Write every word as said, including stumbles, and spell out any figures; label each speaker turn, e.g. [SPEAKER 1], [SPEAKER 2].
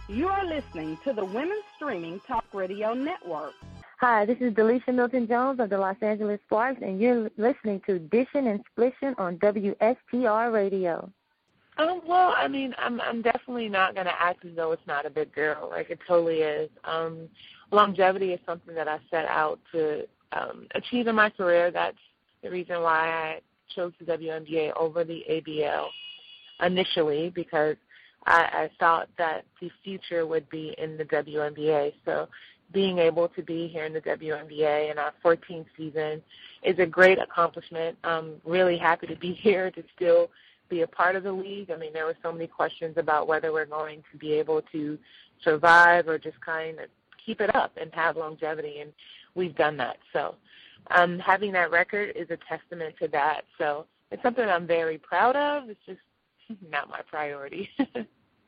[SPEAKER 1] You are listening to the Women's Streaming Talk Radio Network.
[SPEAKER 2] Hi, this is Delisha Milton-Jones of the Los Angeles Sparks, and you're listening to Dishin' and Splishin' on W S T R Radio.
[SPEAKER 3] Um, well, I mean, I'm I'm definitely not going to act as though it's not a big deal. Like, it totally is. Um, longevity is something that I set out to um, achieve in my career. That's the reason why I chose the W N B A over the A B L initially, because I, I thought that the future would be in the W N B A. So being able to be here in the W N B A in our fourteenth season is a great accomplishment. I'm really happy to be here to still be a part of the league. I mean, there were so many questions about whether we're going to be able to survive or just kind of keep it up and have longevity, and we've done that. So um, having that record is a testament to that. So it's something I'm very proud of. It's just not my priority.